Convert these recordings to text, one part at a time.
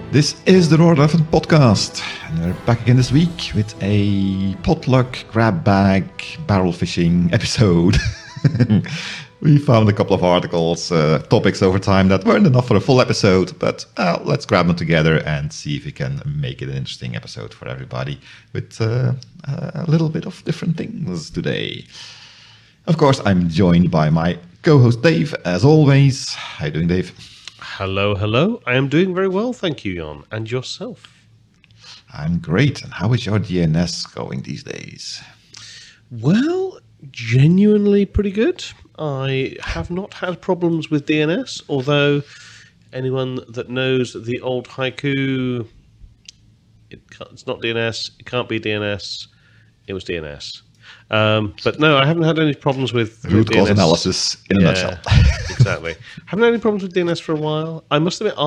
This is the Roar Elephant podcast, and we're back again this week with a potluck, grab bag, barrel fishing episode. We found a couple of articles, topics over time that weren't enough for a full episode, but let's grab them together and see if we can make it an interesting episode for everybody with a little bit of different things today. Of course, I'm joined by my co-host Dave, as always. How you doing, Dave? Hello, hello. I am doing very well, thank you, Jan. And yourself? I'm great. And how is your DNS going these days? Well, genuinely pretty good. I have not had problems with DNS, although anyone that knows the old haiku, it's not DNS, it can't be DNS, it was DNS. But no, I haven't had any problems with root DNS. Cause analysis in a nutshell. Exactly. Haven't had any problems with DNS for a while. I must admit,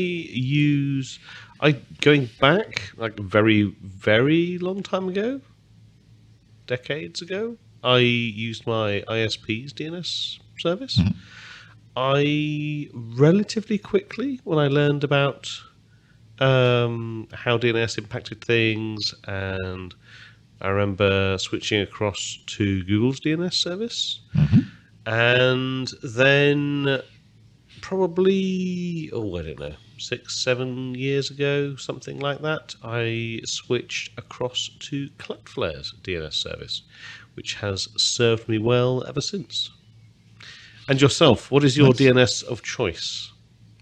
going back like very, very long time ago, decades ago, I used my ISP's DNS service. Mm-hmm. I relatively quickly, when I learned about how DNS impacted things, and I remember switching across to Google's DNS service. Mm-hmm. And then probably, I don't know, 6-7 years ago, something like that, I switched across to Cloudflare's DNS service, which has served me well ever since. And yourself, what is your DNS of choice?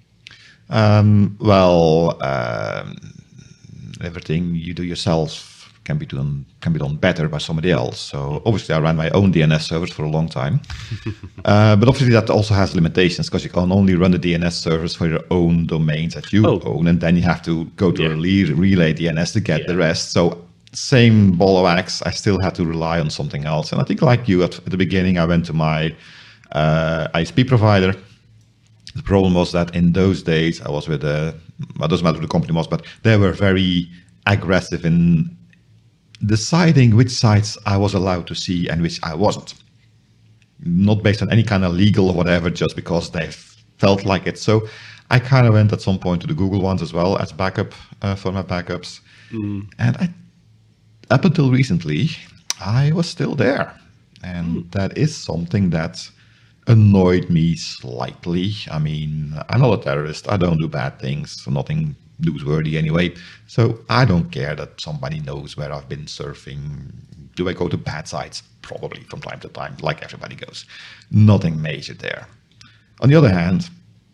Everything you do yourself can be done better by somebody else. So obviously I ran my own DNS servers for a long time. But obviously that also has limitations because you can only run the DNS servers for your own domains that you own, and then you have to go to relay DNS to get the rest. So same ball of wax, I still had to rely on something else. And I think like you, at the beginning, I went to my ISP provider. The problem was that in those days, I was with it doesn't matter who the company was, but they were very aggressive in deciding which sites I was allowed to see and which I wasn't. Not based on any kind of legal or whatever, just because they felt like it. So I kind of went at some point to the Google ones as well as backup for my backups. And up until recently, I was still there. And that is something that annoyed me slightly. I mean, I'm not a terrorist. I don't do bad things. Nothing newsworthy anyway. So I don't care that somebody knows where I've been surfing. Do I go to bad sites? Probably from time to time, like everybody goes. Nothing major there. On the other hand,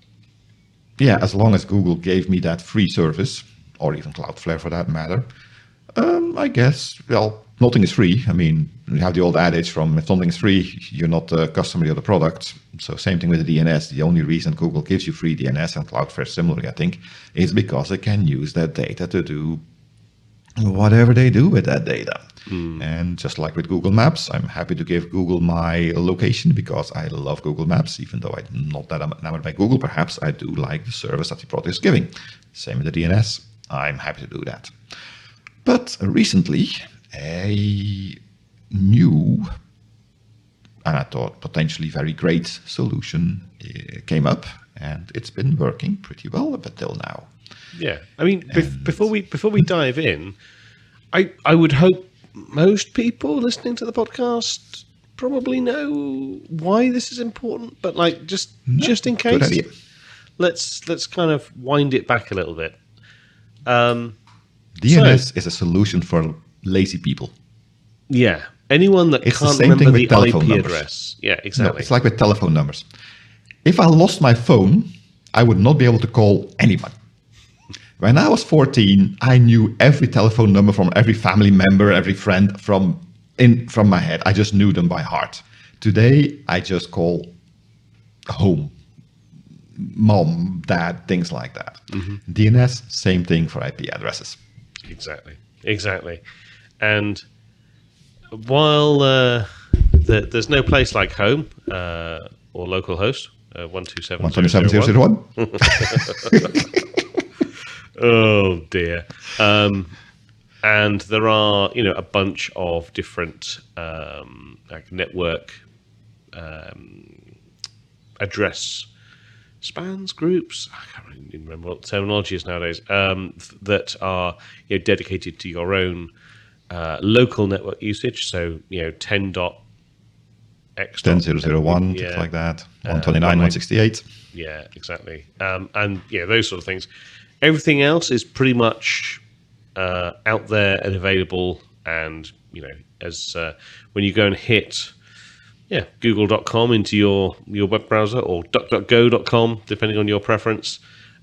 as long as Google gave me that free service, or even Cloudflare for that matter, I guess, nothing is free. I mean, you have the old adage from if something is free, you're not a customer of the product. So same thing with the DNS. The only reason Google gives you free DNS, and Cloudflare similarly, I think, is because they can use that data to do whatever they do with that data. And just like with Google Maps, I'm happy to give Google my location because I love Google Maps, even though I'm not that enamored by Google. Perhaps I do like the service that the product is giving. Same with the DNS. I'm happy to do that. But recently, a new, and I thought potentially very great solution came up, and it's been working pretty well up until now. Yeah, I mean, before we dive in, I would hope most people listening to the podcast probably know why this is important, but just in case, let's kind of wind it back a little bit. DNS is a solution for lazy people. Yeah. Anyone that can't remember the IP address. Yeah, exactly. No, it's like with telephone numbers. If I lost my phone, I would not be able to call anyone. When I was 14, I knew every telephone number from every family member, every friend from my head. I just knew them by heart. Today, I just call home. Mom, dad, things like that. Mm-hmm. DNS, same thing for IP addresses. Exactly. And while there's no place like home or localhost, 127.0.0.1. Oh dear. And there are, a bunch of different network address spans, groups, I can't really remember what the terminology is nowadays, that are dedicated to your own local network usage. So 10.x 10.0.0.1, things like that, 129, 168. Yeah, exactly. And those sort of things. Everything else is pretty much out there and available. And as when you go and hit google.com into your web browser, or duckduckgo.com, depending on your preference,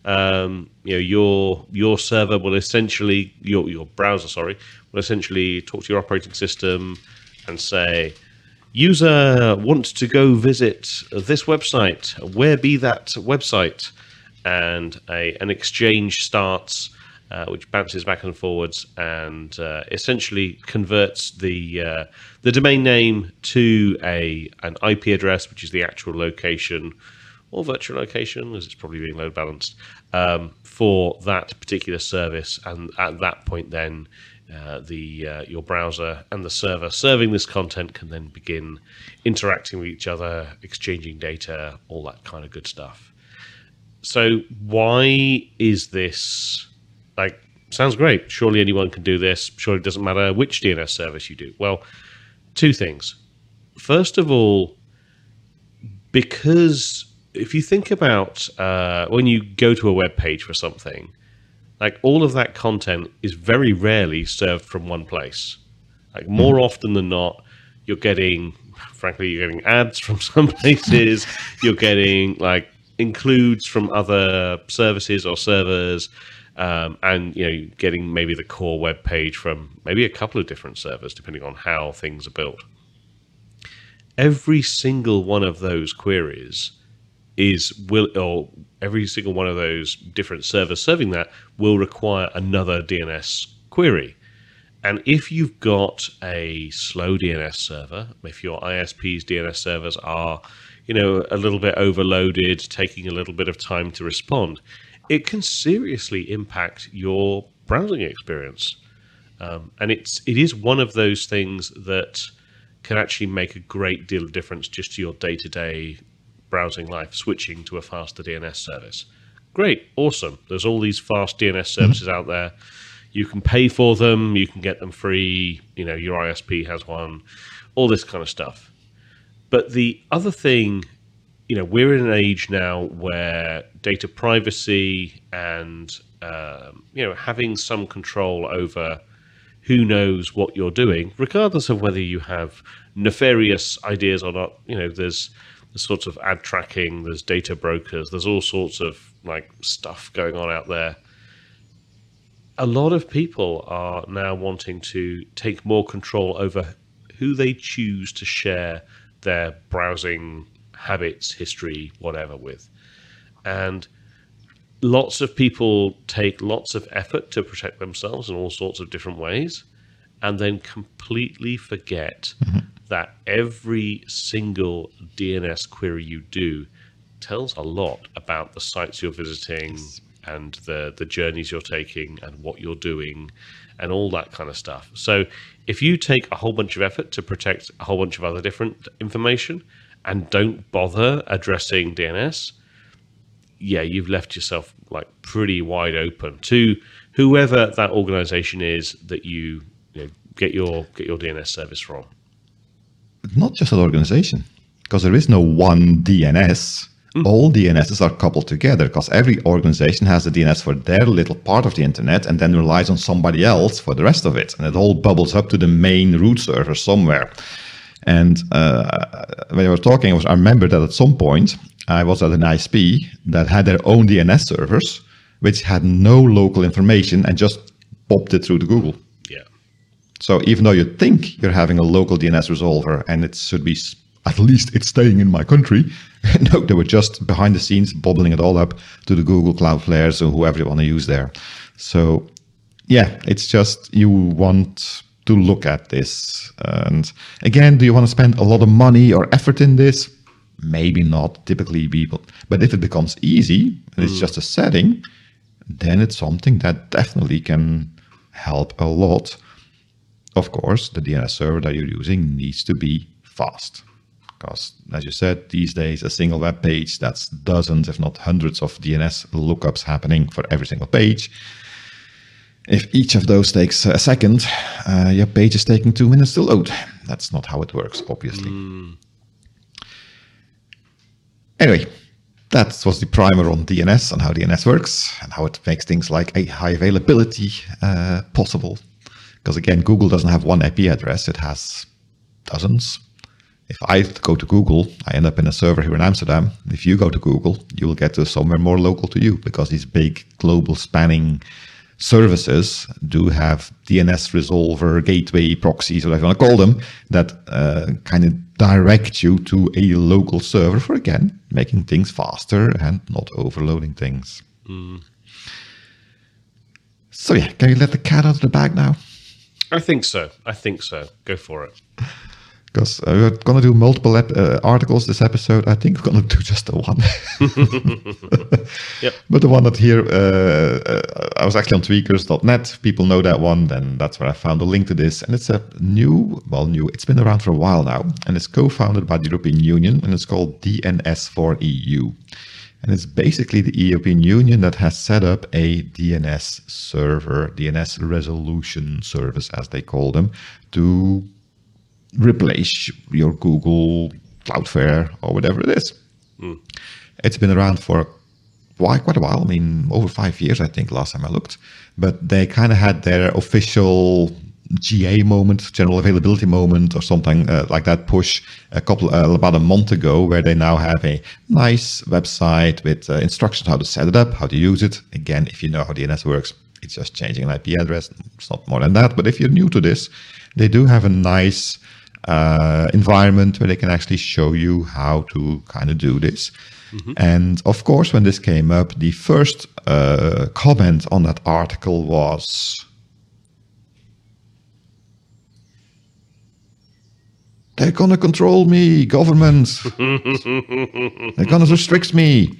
your server will essentially your browser will essentially talk to your operating system and say, user wants to go visit this website, where be that website? And an exchange starts, which bounces back and forwards, and essentially converts the domain name to an IP address, which is the actual location or virtual location, as it's probably being load balanced, for that particular service. And at that point, then your browser and the server serving this content can then begin interacting with each other, exchanging data, all that kind of good stuff. So why is this, sounds great. Surely anyone can do this. Surely it doesn't matter which DNS service you do. Well, two things. First of all, because if you think about when you go to a web page for something, all of that content is very rarely served from one place. More often than not, you're getting ads from some places. You're getting includes from other services or servers, and getting maybe the core web page from maybe a couple of different servers, depending on how things are built. Every single one of those queries every single one of those different servers serving that will require another DNS query. And if you've got a slow DNS server, if your ISP's DNS servers are a little bit overloaded, taking a little bit of time to respond, it can seriously impact your browsing experience. And it is one of those things that can actually make a great deal of difference just to your day-to-day browsing life, switching to a faster DNS service. Great, awesome. There's all these fast DNS services out there. You can pay for them, you can get them free, your ISP has one, all this kind of stuff. But the other thing, we're in an age now where data privacy and having some control over who knows what you're doing, regardless of whether you have nefarious ideas or not. There's sorts of ad tracking, there's data brokers, there's all sorts of stuff going on out there. A lot of people are now wanting to take more control over who they choose to share their browsing habits, history, whatever with. And lots of people take lots of effort to protect themselves in all sorts of different ways, and then completely forget that every single DNS query you do tells a lot about the sites you're visiting and the journeys you're taking and what you're doing and all that kind of stuff. So if you take a whole bunch of effort to protect a whole bunch of other different information and don't bother addressing DNS, you've left yourself pretty wide open to whoever that organization is that you get your DNS service from. Not just an organization, because there is no one DNS. All DNSs are coupled together, because every organization has a DNS for their little part of the internet and then relies on somebody else for the rest of it. And it all bubbles up to the main root server somewhere. And when I was talking, I remember that at some point I was at an ISP that had their own DNS servers, which had no local information and just popped it through to Google. Yeah. So even though you think you're having a local DNS resolver and it should be, at least it's staying in my country, no, they were just behind the scenes bobbling it all up to the Google Cloudflares or whoever you want to use there. So it's just you want to look at this. And again, do you want to spend a lot of money or effort in this? Maybe not, typically people. But if it becomes easy, and it's just a setting, then it's something that definitely can help a lot. Of course, the DNS server that you're using needs to be fast, Because, as you said, these days, a single web page, that's dozens, if not hundreds of DNS lookups happening for every single page. If each of those takes a second, your page is taking 2 minutes to load. That's not how it works, obviously. Anyway, that was the primer on DNS and how DNS works and how it makes things like a high availability possible. Because again, Google doesn't have one IP address, it has dozens. If I go to Google, I end up in a server here in Amsterdam. If you go to Google, you will get to somewhere more local to you, because these big global spanning services do have DNS resolver, gateway, proxies, whatever you want to call them, that kind of direct you to a local server for, again, making things faster and not overloading things. So yeah, can you let the cat out of the bag now? I think so. Go for it. Because we're going to do multiple articles this episode. I think we're going to do just the one. Yep. But the one that here, I was actually on tweakers.net. People know that one. Then that's where I found a link to this. And it's a new, it's been around for a while now. And it's co-founded by the European Union. And it's called DNS4EU. And it's basically the European Union that has set up a DNS server, DNS resolution service, as they call them, to replace your Google, Cloudflare, or whatever it is. It's been around for quite a while. I mean, over 5 years, I think, last time I looked. But they kind of had their official GA moment, general availability moment, or something like that push about a month ago, where they now have a nice website with instructions how to set it up, how to use it. Again, if you know how DNS works, it's just changing an IP address. It's not more than that. But if you're new to this, they do have a nice environment where they can actually show you how to kind of do this. And of course, when this came up, the first comment on that article was, they're going to control me, government. They're going to restrict me.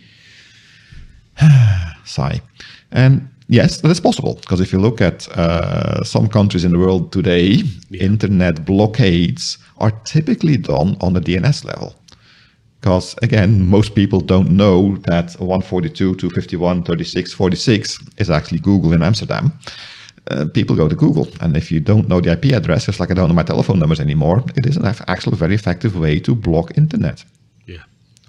Sigh. And yes, that is possible, because if you look at some countries in the world today, internet blockades are typically done on the DNS level. Because, again, most people don't know that 142.251.36.46 is actually Google in Amsterdam. People go to Google, and if you don't know the IP address, it's like I don't know my telephone numbers anymore. It is an actual very effective way to block internet. Yeah.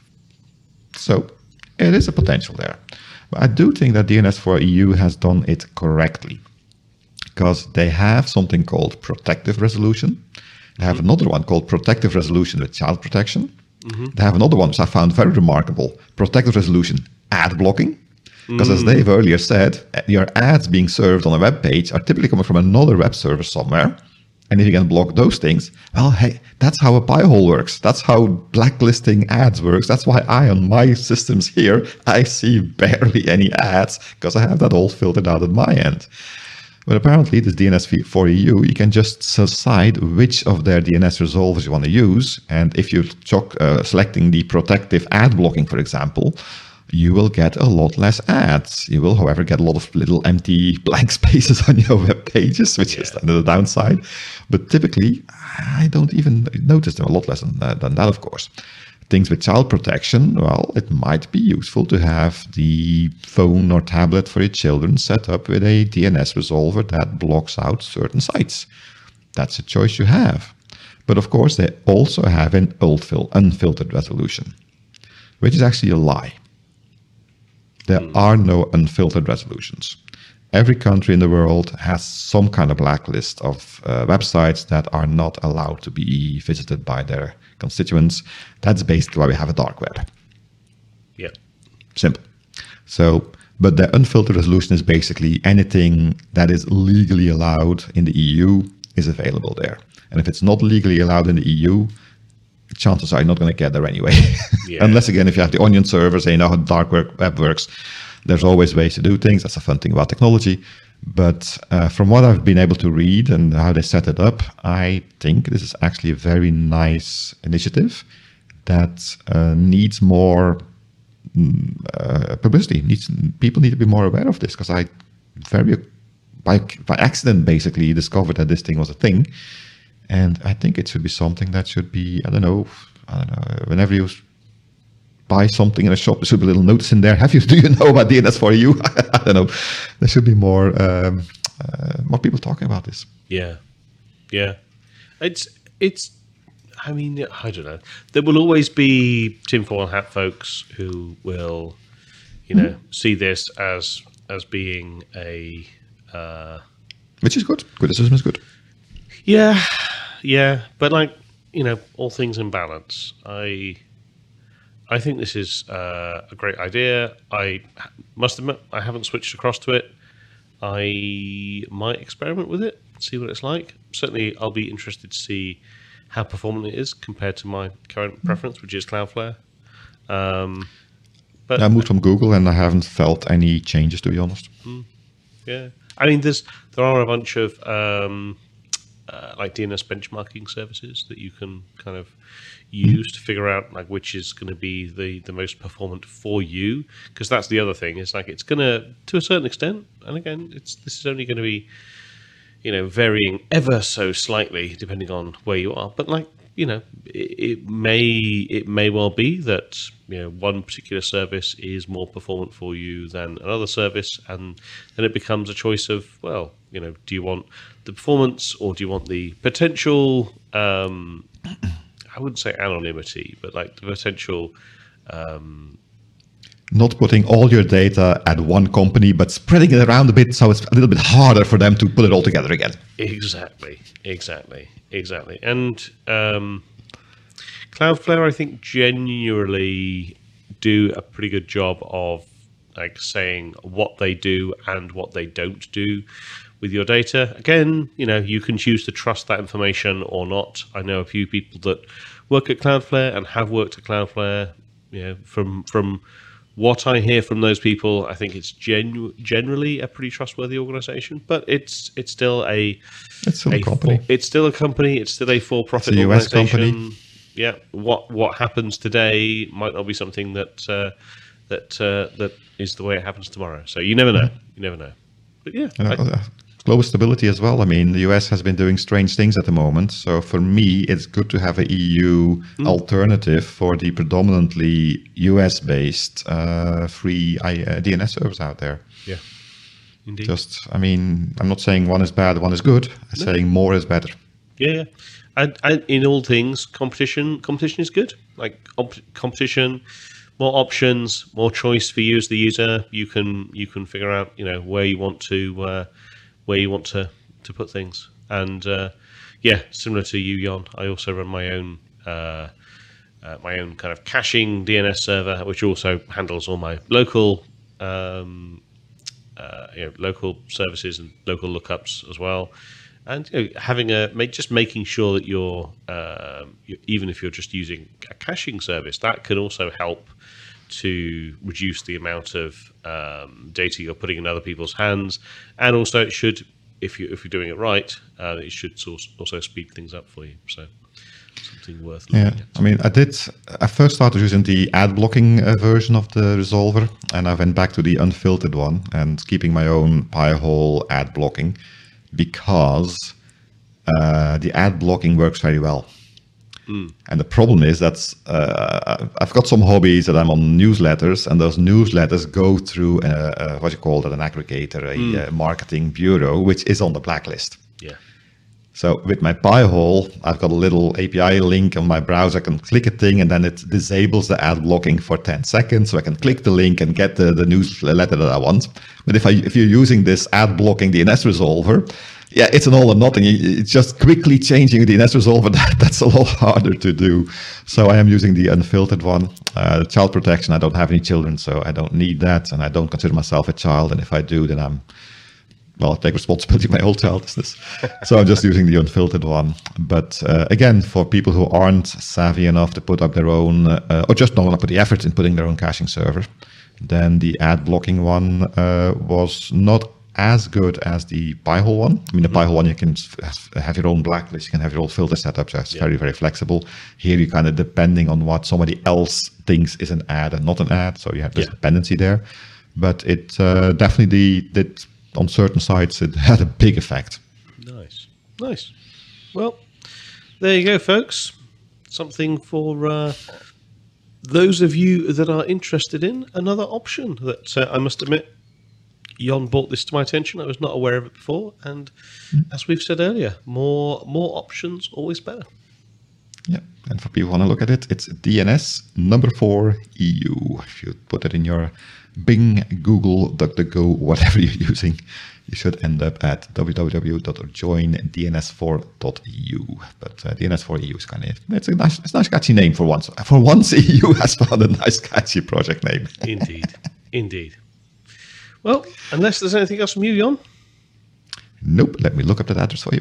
So it is a potential there. But I do think that DNS4EU has done it correctly, because they have something called protective resolution. They have another one called protective resolution with child protection. They have another one, which I found very remarkable, protective resolution ad blocking. Because as Dave earlier said, your ads being served on a web page are typically coming from another web server somewhere. And if you can block those things, well, hey, that's how a Pi-hole works. That's how blacklisting ads works. That's why on my systems here, I see barely any ads, because I have that all filtered out at my end. But apparently, this DNS4EU, you can just decide which of their DNS resolvers you want to use. And if you're selecting the protective ad blocking, for example, you will get a lot less ads. You will, however, get a lot of little empty blank spaces on your web pages, which is the downside. But typically, I don't even notice them, a lot less than that, of course. Things with child protection, well, it might be useful to have the phone or tablet for your children set up with a DNS resolver that blocks out certain sites. That's a choice you have. But of course, they also have an unfiltered resolution, which is actually a lie. There are no unfiltered resolutions. Every country in the world has some kind of blacklist of websites that are not allowed to be visited by their constituents. That's basically why we have a dark web. Yeah. Simple. So, but the unfiltered resolution is basically anything that is legally allowed in the EU is available there. And if it's not legally allowed in the EU, chances are you're not going to get there anyway. Yeah. Unless, again, if you have the onion servers and you know how dark web works, there's always ways to do things. That's a fun thing about technology. But from what I've been able to read and how they set it up, I think this is actually a very nice initiative that needs more publicity. People need to be more aware of this, because I by accident basically discovered that this thing was a thing. And I think it should be something that should be, I don't know, I don't know, whenever you buy something in a shop, there should be a little notice in there. Do you know about DNS for you? I don't know. There should be more people talking about this. Yeah. It's. I mean, I don't know. There will always be tinfoil hat folks who will, see this as being a. Which is good. Criticism is good. Yeah. But all things in balance. I think this is a great idea. I must admit, I haven't switched across to it. I might experiment with it, see what it's like. Certainly, I'll be interested to see how performant it is compared to my current preference, which is Cloudflare. But I moved from Google, and I haven't felt any changes, to be honest. Yeah, I mean, there are a bunch of DNS benchmarking services that you can kind of use to figure out which is going to be the most performant for you, because that's the other thing. It's it's going to a certain extent, and again, this is only going to be varying ever so slightly depending on where you are. But it may well be that one particular service is more performant for you than another service, and then it becomes a choice of, well, do you want the performance or do you want the potential? I wouldn't say anonymity, but the potential. Not putting all your data at one company, but spreading it around a bit so it's a little bit harder for them to put it all together again. Exactly. And Cloudflare, I think, genuinely do a pretty good job of saying what they do and what they don't do with your data. Again, you can choose to trust that information or not. I know a few people that work at Cloudflare and have worked at Cloudflare. From what I hear from those people, I think it's generally a pretty trustworthy organization, but it's still a company. It's still a company. It's still a for-profit organization. US company. Yeah. What happens today might not be something that is the way it happens tomorrow. So you never know. You never know. But yeah. Global stability as well. I mean, the US has been doing strange things at the moment. So for me, it's good to have an EU alternative for the predominantly US-based free DNS servers out there. Yeah, indeed. I'm not saying one is bad, one is good. I'm saying more is better. Yeah. And in all things, competition is good. Competition, more options, more choice for you as the user. You can figure out where you want to put things. And similar to you, Jon, I also run my own kind of caching DNS server, which also handles all my local local services and local lookups as well. And making sure that you're even if you're just using a caching service, that can also help to reduce the amount of data you're putting in other people's hands, and also it should, if you're doing it right, it should also speed things up for you. So something worth looking at. I mean, I first started using the ad blocking version of the resolver, and I went back to the unfiltered one and keeping my own Pi-hole ad blocking, because the ad blocking works very well. And the problem is that I've got some hobbies that I'm on newsletters, and those newsletters go through an aggregator, a marketing bureau, which is on the blacklist. Yeah. So with my Pi-hole, I've got a little API link on my browser. I can click a thing, and then it disables the ad blocking for 10 seconds. So I can click the link and get the newsletter that I want. But if you're using this ad blocking DNS resolver, it's an all or nothing. It's just quickly changing the DNS resolver. That's a lot harder to do. So I am using the unfiltered one. Child protection, I don't have any children, so I don't need that. And I don't consider myself a child. And if I do, then I take responsibility for my whole childishness. So I'm just using the unfiltered one. But again, for people who aren't savvy enough to put up their own, or just don't want to put the effort in putting their own caching server, then the ad blocking one was not as good as the Pi-hole one. I mean, the Pi-hole one, you can have your own blacklist, you can have your own filter setup, so it's very, very flexible. Here, you kind of depending on what somebody else thinks is an ad and not an ad, so you have this dependency there. But it definitely did, on certain sites, it had a big effect. Nice. Well, there you go, folks. something for those of you that are interested in another option that I must admit, Jon brought this to my attention. I was not aware of it before. And as we've said earlier, more options, always better. Yeah, and for people who want to look at it, it's DNS4 EU. If you put it in your Bing, Google, DuckDuckGo, whatever you're using, you should end up at www.joindns4.eu. But DNS4 EU is kind of it's a nice catchy name for once. For once, EU has found a nice catchy project name. Indeed. Well, unless there's anything else from you, Jon? Nope. Let me look up that address for you.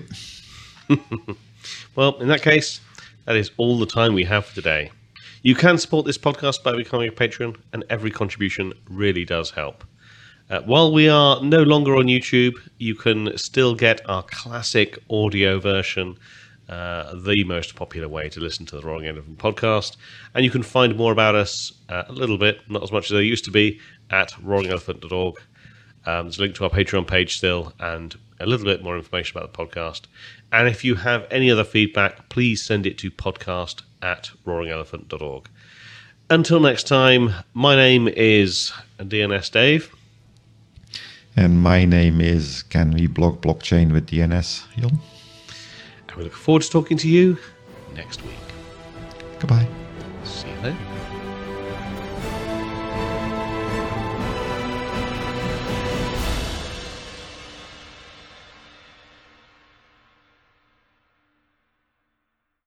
Well, in that case, that is all the time we have for today. You can support this podcast by becoming a patron, and every contribution really does help. While we are no longer on YouTube, you can still get our classic audio version, the most popular way to listen to the Roaring Elephant podcast. And you can find more about us a little bit, not as much as there used to be, at roaringelephant.org. There's a link to our Patreon page still, and a little bit more information about the podcast. And if you have any other feedback, please send it to podcast@roaringelephant.org. Until next time, my name is DNS Dave. And my name is Can We Block Blockchain with DNS, Jon? And we look forward to talking to you next week. Goodbye. See you then.